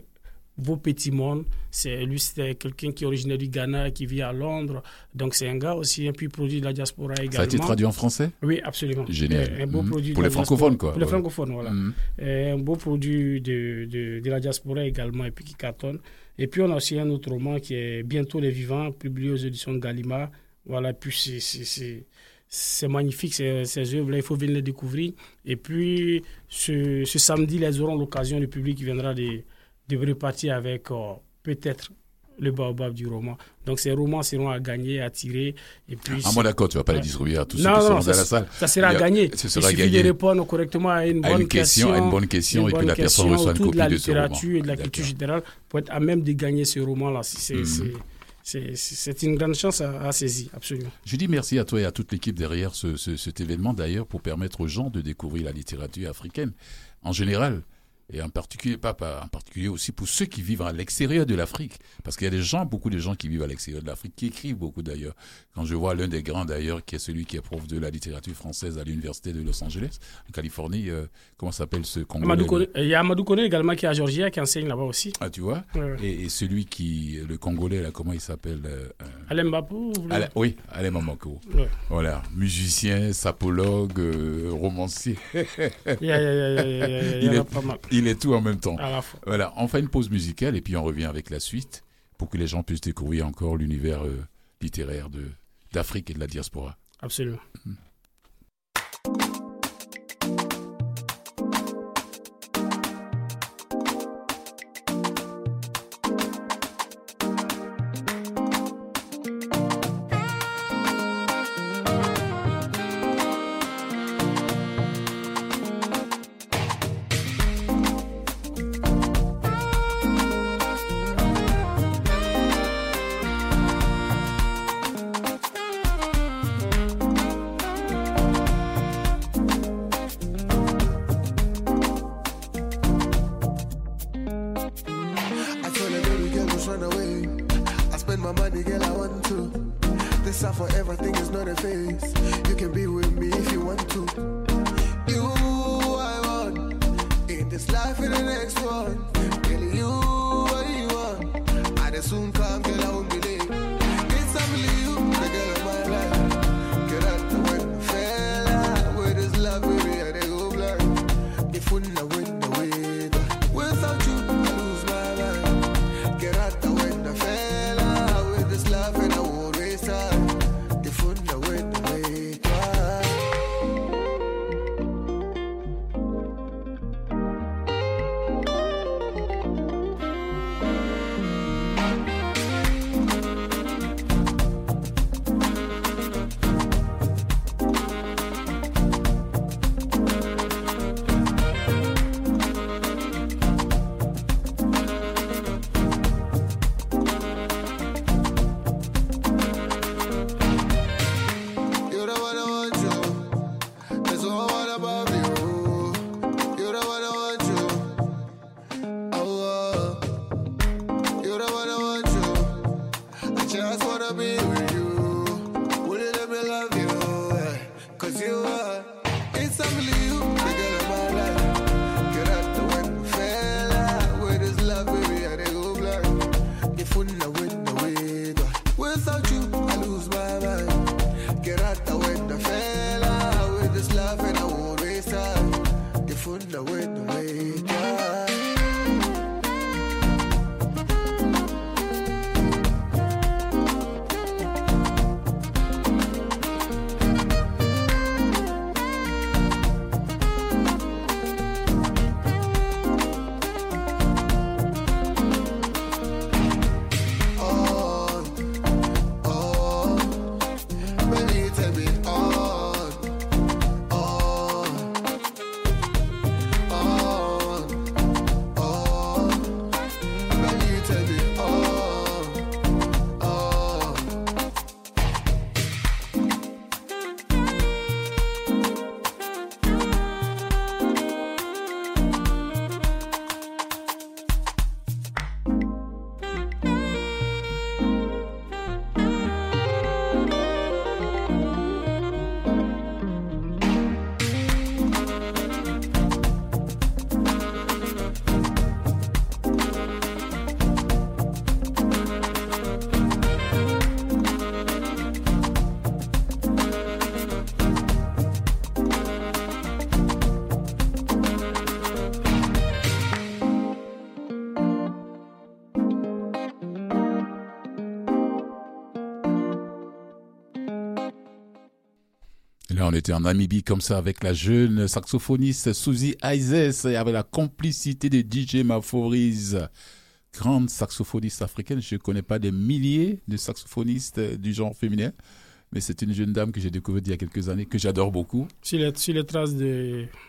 Vos petits mondes. C'était quelqu'un qui est originaire du Ghana, qui vit à Londres. Donc, c'est un gars aussi, un peu produit de la diaspora également. Ça a été traduit en français? Oui, absolument. Génial. Un beau produit pour les francophones, quoi. Pour les francophones, voilà. Un beau produit de la diaspora également, et puis qui cartonne. Et puis, on a aussi un autre roman qui est Bientôt les Vivants, publié aux éditions de Gallimard. Voilà, puis c'est magnifique, ces œuvres-là, il faut venir les découvrir. Et puis, ce samedi, ils auront l'occasion, le public qui viendra de repartir avec peut-être le baobab du roman. Donc ces romans seront à gagner, à tirer. Et puis, moi d'accord, tu ne vas pas les distribuer à tous ceux qui seront dans la salle. Ça sera à gagner. Il suffit de répondre correctement à une bonne question. Et puis la personne reçoit une copie de ce roman. De la littérature et de la culture générale pour être à même de gagner ce roman-là. C'est une grande chance à saisir, absolument. Je dis merci à toi et à toute l'équipe derrière cet événement d'ailleurs pour permettre aux gens de découvrir la littérature africaine en général. Et en particulier, en particulier aussi pour ceux qui vivent à l'extérieur de l'Afrique. Parce qu'il y a beaucoup de gens qui vivent à l'extérieur de l'Afrique, qui écrivent beaucoup d'ailleurs. Quand je vois l'un des grands d'ailleurs, qui est celui qui est prof de la littérature française à l'université de Los Angeles, en Californie, comment s'appelle ce Congolais? Il y a Amadou Koné également qui est à Georgia, qui enseigne là-bas aussi. Ah, tu vois? Ouais. Et celui le Congolais, là, comment il s'appelle? Alain Mbapou? Oui, Alain Mamako. Ouais. Voilà, musicien, sapologue, romancier. Il y en a pas mal. Il est tout en même temps. À la fois. Voilà, on fait une pause musicale et puis on revient avec la suite pour que les gens puissent découvrir encore l'univers littéraire d'Afrique et de la diaspora. Absolument. Là, on était en Namibie comme ça avec la jeune saxophoniste Suzy Isés et avec la complicité de DJ Maphorize, grande saxophoniste africaine. Je ne connais pas des milliers de saxophonistes du genre féminin, mais c'est une jeune dame que j'ai découverte il y a quelques années, que j'adore beaucoup. Sur les traces de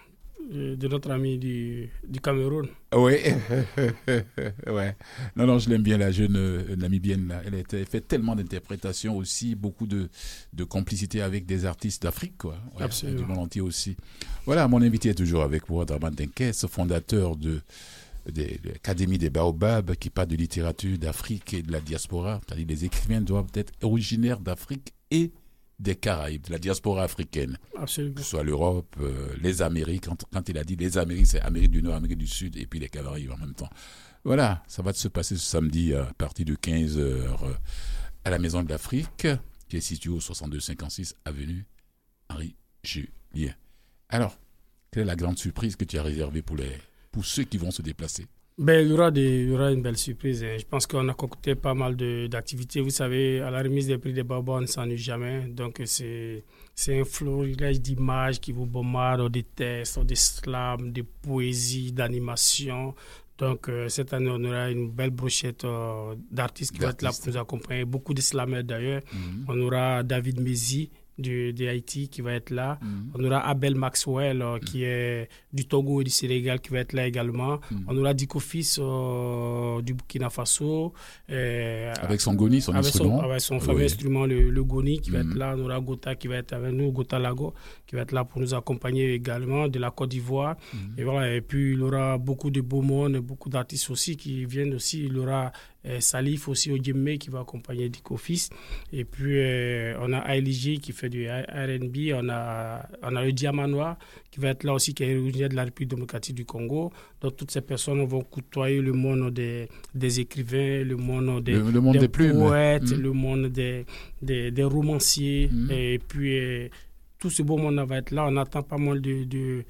de notre ami du Cameroun. Oui, ouais. Non, je l'aime bien, la jeune Namibienne. Là. Elle fait tellement d'interprétations aussi, beaucoup de complicité avec des artistes d'Afrique, quoi. Ouais, absolument. Du monde entier aussi. Voilà, mon invité est toujours avec moi, Draman Denkes, fondateur de l'Académie des Baobabs, qui parle de littérature d'Afrique et de la diaspora. C'est-à-dire les écrivains doivent être originaires d'Afrique et des Caraïbes, de la diaspora africaine. Absolument. Que ce soit l'Europe, les Amériques. Quand il a dit les Amériques, c'est Amérique du Nord, Amérique du Sud et puis les Caraïbes en même temps. Voilà, ça va se passer ce samedi à partir de 15h à la Maison de l'Afrique, qui est située au 6256 avenue Henri Julien. Alors, quelle est la grande surprise que tu as réservée pour ceux qui vont se déplacer? Il y aura une belle surprise. Je pense qu'on a concocté pas mal d'activités. Vous savez, à la remise des prix des Baobabs, on ne s'ennuie jamais. Donc, c'est un florilège d'images qui vous bombardent, des textes, des slams, des poésies, d'animations. Donc, cette année, on aura une belle brochette d'artistes qui vont être là pour nous accompagner. Beaucoup de slameurs d'ailleurs. Mm-hmm. On aura David Mézi de Haïti qui va être là. Mm-hmm. On aura Abel Maxwell qui est du Togo et du Sénégal qui va être là également. Mm-hmm. On aura Diko Fils du Burkina Faso. Avec son Goni, son instrument. Avec son fameux instrument, le Goni qui va être là. On aura Gota qui va être avec nous, Gota Lago qui va être là pour nous accompagner également de la Côte d'Ivoire. Mm-hmm. Et voilà. Et puis il y aura beaucoup de beaux mondes, beaucoup d'artistes aussi qui viennent aussi. Il y aura Salif aussi au Djemmé qui va accompagner Diko Fils. Et puis on a Ailiji qui fait du R&B. On a le Diamanois qui va être là aussi, qui est originaire de la République démocratique du Congo. Donc toutes ces personnes vont côtoyer le monde des écrivains, le monde des poètes, le monde des romanciers. Et puis tout ce beau monde va être là. On attend pas mal d'une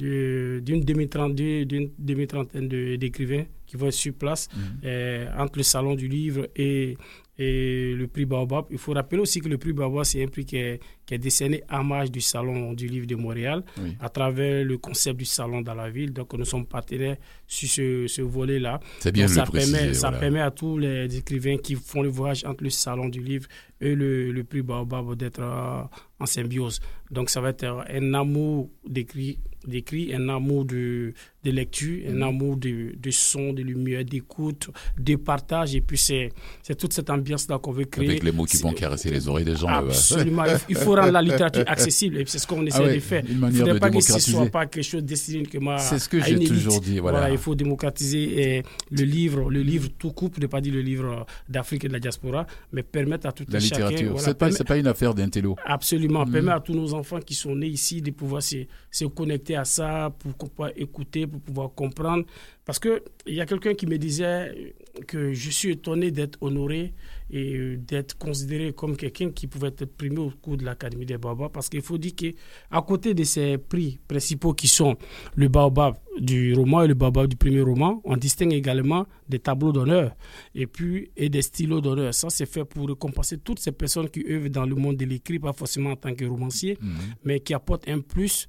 demi-trentaine d'écrivains qui vont être sur place entre le Salon du Livre et le prix Baobab. Il faut rappeler aussi que le prix Baobab, c'est un prix qui est décerné à hommage du Salon du Livre de Montréal à travers le concept du Salon dans la ville. Donc, nous sommes partenaires sur ce volet-là. C'est bien. Donc, ça permet à tous les écrivains qui font le voyage entre le Salon du Livre et le prix Baobab d'être en symbiose. Donc, ça va être un amour d'écrit, un amour de lecture, un amour de son, de lumière, d'écoute, de partage. Et puis, c'est toute cette ambiance-là qu'on veut créer. Avec les mots qui vont caresser les oreilles des gens. Absolument. Il faut rendre la littérature accessible. Et c'est ce qu'on essaie de faire. Il ne faudrait pas que ce ne soit pas quelque chose destiné uniquement à une élite. C'est ce que j'ai toujours dit. Voilà, il faut démocratiser le livre tout court, pour ne pas dire le livre d'Afrique et de la diaspora, mais permettre à tout un chacun... La littérature, c'est pas une affaire d'intello. Absolument. Permettre à tous nos enfants qui sont nés ici de pouvoir se connecter à ça, pour pouvoir écouter, pour pouvoir comprendre. Parce qu'il y a quelqu'un qui me disait que je suis étonné d'être honoré et d'être considéré comme quelqu'un qui pouvait être primé au cours de l'Académie des Baobabs. Parce qu'il faut dire qu'à côté de ces prix principaux qui sont le Baobab du roman et le Baobab du premier roman, on distingue également des tableaux d'honneur et des stylos d'honneur. Ça, c'est fait pour récompenser toutes ces personnes qui œuvrent dans le monde de l'écrit, pas forcément en tant que romancier, mais qui apportent un plus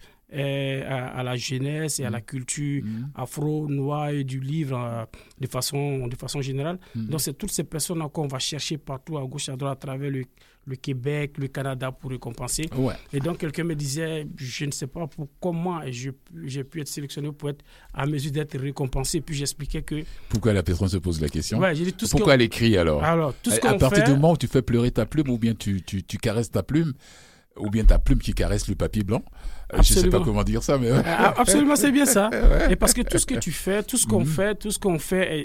à la jeunesse et à la culture afro-noire et du livre de façon générale. Donc, c'est toutes ces personnes qu'on va chercher partout, à gauche, à droite, à travers le Québec, le Canada, pour récompenser. Ouais. Et donc, quelqu'un me disait, je ne sais pas comment j'ai pu être sélectionné pour être à mesure d'être récompensé. Puis, j'expliquais que... Pourquoi la personne se pose la question? Ouais, j'ai dit pourquoi elle écrit alors? Tout ce à partir du moment où tu fais pleurer ta plume, ou bien tu caresses ta plume, ou bien ta plume qui caresse le papier blanc. Je ne sais pas comment dire ça, mais... Absolument, c'est bien ça. Et parce que tout ce que tu fais, tout ce qu'on fait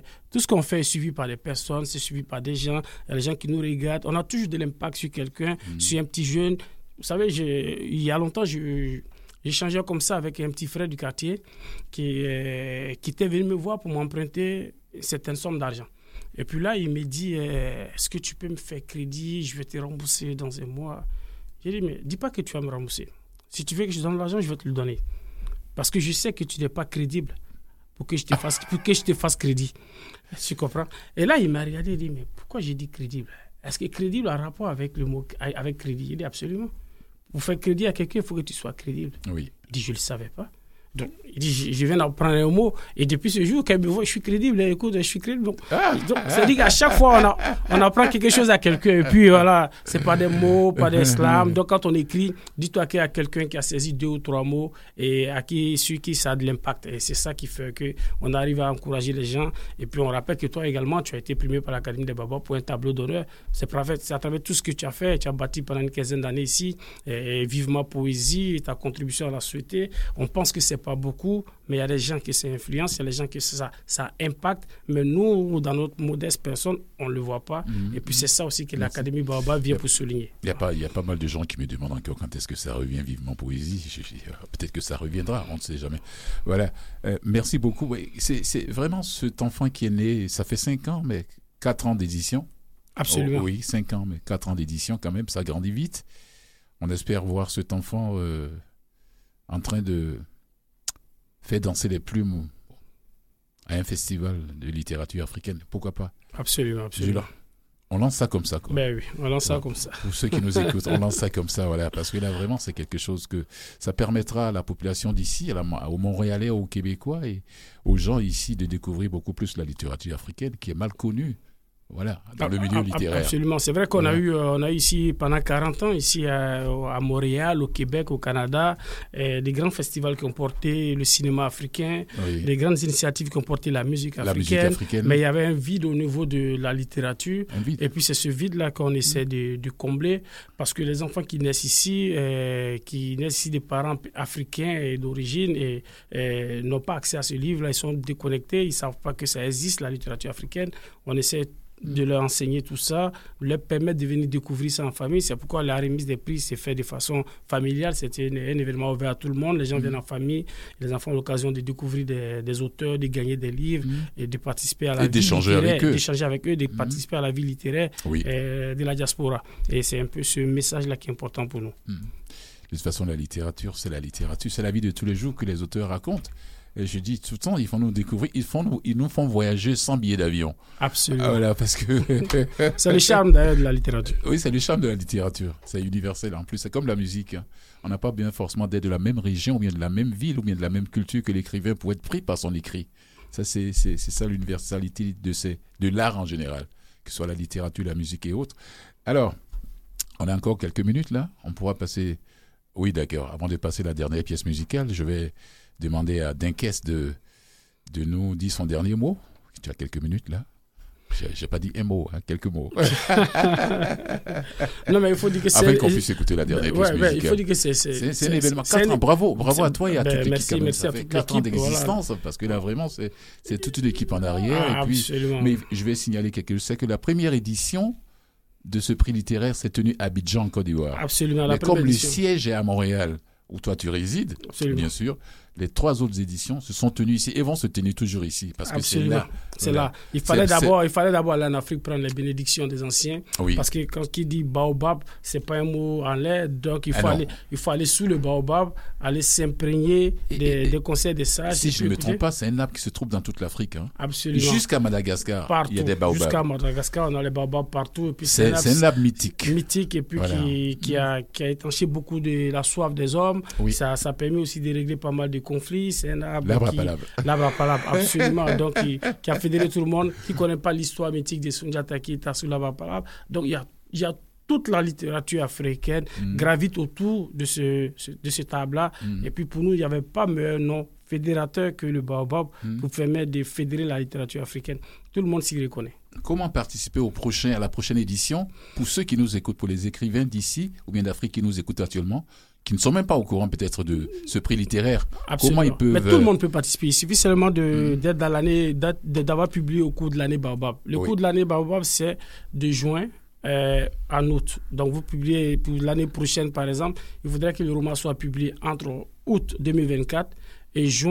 est suivi par des personnes, c'est suivi par des gens, il y a des gens qui nous regardent. On a toujours de l'impact sur quelqu'un, sur un petit jeune. Vous savez, il y a longtemps, j'échangeais comme ça avec un petit frère du quartier qui était venu me voir pour m'emprunter certaines sommes d'argent. Et puis là, il me dit, est-ce que tu peux me faire crédit? Je vais te rembourser dans un mois. J'ai dit, mais dis pas que tu vas me rembourser. Si tu veux que je donne l'argent, je vais te le donner. Parce que je sais que tu n'es pas crédible pour que je te fasse crédit. Tu comprends? Et là, il m'a regardé et dit, mais pourquoi j'ai dit crédible? Est-ce que crédible a un rapport avec le mot avec crédit? Il dit absolument. Pour faire crédit à quelqu'un, il faut que tu sois crédible. Oui. Il dit, je ne le savais pas. Donc, il dit, je viens d'apprendre un mot. Et depuis ce jour, quand il me voit, je suis crédible. Écoute, je suis crédible. Donc ça dit qu'à chaque fois, on apprend quelque chose à quelqu'un. Et puis, voilà, c'est pas des mots, pas des slams. Donc, quand on écrit, dis-toi qu'il y a quelqu'un qui a saisi 2 ou 3 mots et sur qui ça a de l'impact. Et c'est ça qui fait qu'on arrive à encourager les gens. Et puis, on rappelle que toi également, tu as été primé par l'Académie des Baobabs pour un tableau d'honneur. C'est à travers tout ce que tu as fait. Tu as bâti pendant une quinzaine d'années ici. Et vive ma poésie, ta contribution à la société. On pense que c'est pas beaucoup, mais il y a des gens qui ça influence, il y a des gens qui ça impacte, mais nous, dans notre modeste personne, on ne le voit pas. Et puis c'est ça aussi que l'Académie Baobab vient pour souligner. Il y a pas mal de gens qui me demandent encore quand est-ce que ça revient vivement poésie. Peut-être que ça reviendra, on ne sait jamais. Voilà. Merci beaucoup. C'est vraiment cet enfant qui est né, ça fait 5 ans, mais 4 ans d'édition. Absolument. Oui, 5 ans, mais 4 ans d'édition quand même, ça grandit vite. On espère voir cet enfant en train de faire danser les plumes à un festival de littérature africaine. Pourquoi pas? Absolument. On lance ça comme ça, quoi. Ben oui, on lance ça comme ça. Pour ceux qui nous écoutent, on lance ça comme ça, voilà. Parce que là, vraiment, c'est quelque chose que ça permettra à la population d'ici, aux Montréalais, aux Québécois et aux gens ici de découvrir beaucoup plus la littérature africaine qui est mal connue. Voilà, dans le milieu littéraire. Absolument. C'est vrai qu'on a eu ici pendant 40 ans, ici à Montréal, au Québec, au Canada, des grands festivals qui ont porté le cinéma africain, des grandes initiatives qui ont porté la musique africaine. Mais il y avait un vide au niveau de la littérature. Et puis c'est ce vide-là qu'on essaie de combler parce que les enfants qui naissent ici des parents africains et d'origine et n'ont pas accès à ce livre-là, ils sont déconnectés, ils ne savent pas que ça existe, la littérature africaine. On essaie de leur enseigner tout ça, de leur permettre de venir découvrir ça en famille. C'est pourquoi la remise des prix s'est faite de façon familiale. C'était un événement ouvert à tout le monde. Les gens viennent en famille. Les enfants ont l'occasion de découvrir des auteurs, de gagner des livres et de participer à la vie littéraire. D'échanger avec eux, de participer à la vie littéraire de la diaspora. Et c'est un peu ce message-là qui est important pour nous. De toute façon, la littérature, c'est la vie de tous les jours que les auteurs racontent. Et je dis tout le temps, ils font nous découvrir, ils nous font voyager sans billet d'avion. Absolument. Voilà, parce que c'est le charme d'ailleurs de la littérature. Oui, c'est le charme de la littérature. C'est universel. En plus, c'est comme la musique. On n'a pas bien forcément d'être de la même région, ou bien de la même ville, ou bien de la même culture que l'écrivain pour être pris par son écrit. Ça, c'est ça l'universalité de l'art en général, que ce soit la littérature, la musique et autres. Alors, on a encore quelques minutes là. On pourra passer. Oui, d'accord. Avant de passer la dernière pièce musicale, je vais demander à Dinkès de nous dire son dernier mot. Tu as quelques minutes là. J'ai pas dit un mot, quelques mots. Non, mais il faut dire que c'est... Afin qu'on puisse écouter la dernière pièce musicale. Il faut dire que c'est un événement. 4 ans, bravo à toi et à toute l'équipe. Merci ça fait 4 ans d'existence, parce que là, vraiment, c'est toute une équipe en arrière. Absolument. Mais je vais signaler quelque chose. C'est que la première édition de ce prix littéraire s'est tenue à Abidjan, en Côte d'Ivoire. Absolument. Mais comme le siège est à Montréal, où toi tu résides, absolument, bien sûr, les 3 autres éditions se sont tenues ici et vont se tenir toujours ici parce que absolument, c'est là. Il fallait d'abord aller en Afrique prendre les bénédictions des anciens, parce que quand il dit baobab, c'est pas un mot en l'air, donc il faut aller sous le baobab, aller s'imprégner des conseils des sages. Si je ne me trompe pas, c'est un arbre qui se trouve dans toute l'Afrique. Absolument. Jusqu'à Madagascar, partout, il y a des baobabs. Jusqu'à Madagascar, on a les baobabs partout. Et puis c'est un arbre mythique. Mythique, et puis qui a étanché beaucoup de la soif des hommes. Ça a permis aussi de régler pas mal de conflits. C'est un arbre l'arbre à palabre, absolument. Donc qui a fédéré tout le monde, qui ne connaît pas l'histoire mythique de Soundiata Keita sur l'arbre à palabre. Donc il y a toute la littérature africaine gravite autour de cet arbre-là. Et puis pour nous, il n'y avait pas meilleur nom fédérateur que le baobab pour permettre de fédérer la littérature africaine. Tout le monde s'y reconnaît. Comment participer à la prochaine édition pour ceux qui nous écoutent, pour les écrivains d'ici ou bien d'Afrique qui nous écoutent actuellement, qui ne sont même pas au courant peut-être de ce prix littéraire? Absolument. Comment ils peuvent... Mais tout le monde peut participer. Il suffit seulement d'être dans l'année, d'avoir publié au cours de l'année Baobab. Le cours de l'année Baobab, c'est de juin en août. Donc vous publiez pour l'année prochaine, par exemple, il faudrait que le roman soit publié entre août 2024 et juin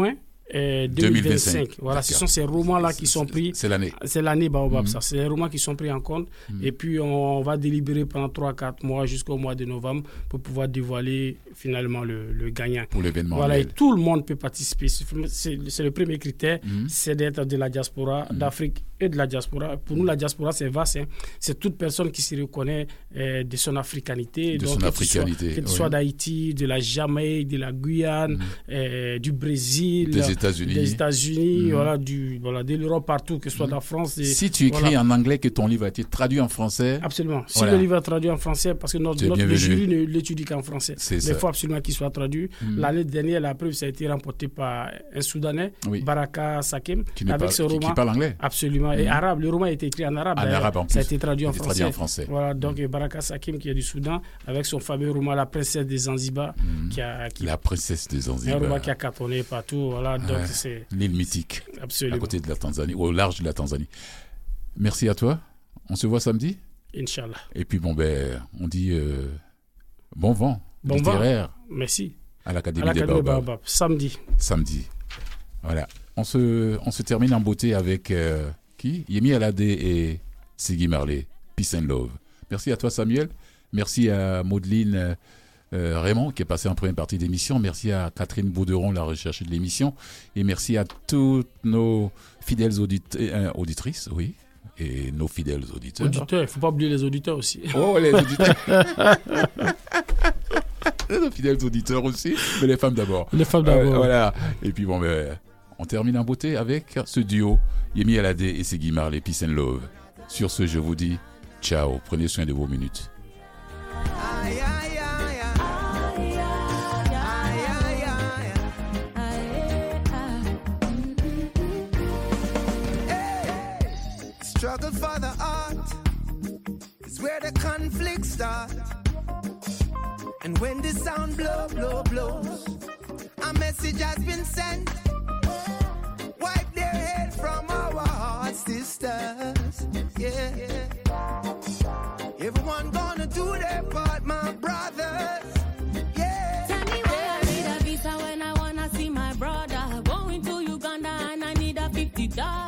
2025. Voilà, ce sont ces romans-là qui sont pris. C'est l'année. C'est l'année Baobab, ça. C'est les romans qui sont pris en compte. Et puis, on va délibérer pendant 3-4 mois jusqu'au mois de novembre pour pouvoir dévoiler finalement le gagnant. Pour l'événement. Voilà, et tout le monde peut participer. C'est le premier critère, c'est d'être de la diaspora, d'Afrique et de la diaspora. Pour nous, la diaspora, c'est vaste. C'est toute personne qui se reconnaît de son africanité. De son africanité. Que tu sois d'Haïti, de la Jamaïque, de la Guyane, du Brésil, des États-Unis, voilà, de l'Europe, partout, que ce soit de la France. Si tu écris en anglais que ton livre a été traduit en français. Absolument. Si le livre est traduit en français, parce que le jury ne l'étudie qu'en français. Mais il faut absolument qu'il soit traduit. L'année dernière, la preuve, ça a été remporté par un Soudanais, Baraka Sakim, avec ce roman. Qui parle anglais. Absolument. Et arabe. Le roman a été écrit en arabe. En arabe, en plus. Ça a été traduit en français. Voilà, donc Baraka Sakim, qui est du Soudan, avec son fameux roman La Princesse des Zanzibar. La Princesse des Zanzibar. Un roman qui a cartonné partout. Voilà, donc c'est l'île mythique. Absolument. À côté de la Tanzanie, au large de la Tanzanie. Merci à toi. On se voit samedi. Inch'Allah. Et puis, on dit bon vent littéraire. Merci. À l'Académie des Baobab. Samedi. Voilà. On se termine en beauté avec qui? Yemi Alade et Siggy Marley. Peace and Love. Merci à toi, Samuel. Merci à Maudeline Raymond qui est passée en première partie d'émission. Merci à Catherine Bauderon, la recherche de l'émission. Et merci à toutes nos fidèles auditrices, oui. Et nos fidèles auditeurs. Il ne faut pas oublier les auditeurs aussi. Oh, les auditeurs. Nos fidèles auditeurs aussi, mais les femmes d'abord. Les femmes d'abord. Voilà. Et puis on termine en beauté avec ce duo, Yemi Alade et Siggy Marley, Peace and Love. Sur ce, je vous dis ciao, prenez soin de vos minutes. Struggle for the art is where the conflict starts. And when the sound blows, a message has been sent. Wipe their head from our hearts, sisters. Yeah. Everyone gonna do their part, my brothers. Yeah. Tell me why I need a visa when I wanna see my brother. Going to Uganda and I need a $50.